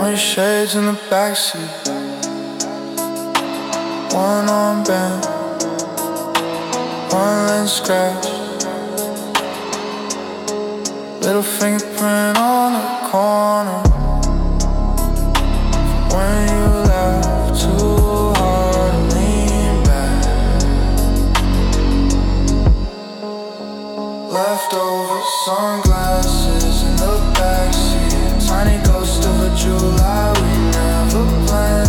Only shades in the backseat, one arm bent, one lens scratched, little fingerprint on the corner. When you laugh too hard and lean back, leftover sunglasses in the backseat, tiny ghost of a July we never planned.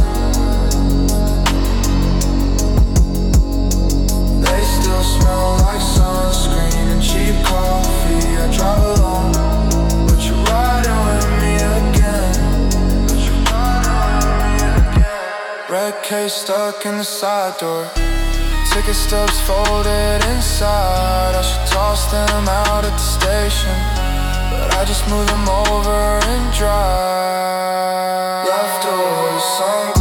They still smell like sunscreen and cheap coffee. I drive alone, but you're riding with me again. Red case stuck in the side door, ticket stubs folded inside. I should toss them out at the station, but I just move them over and drive. Leftovers,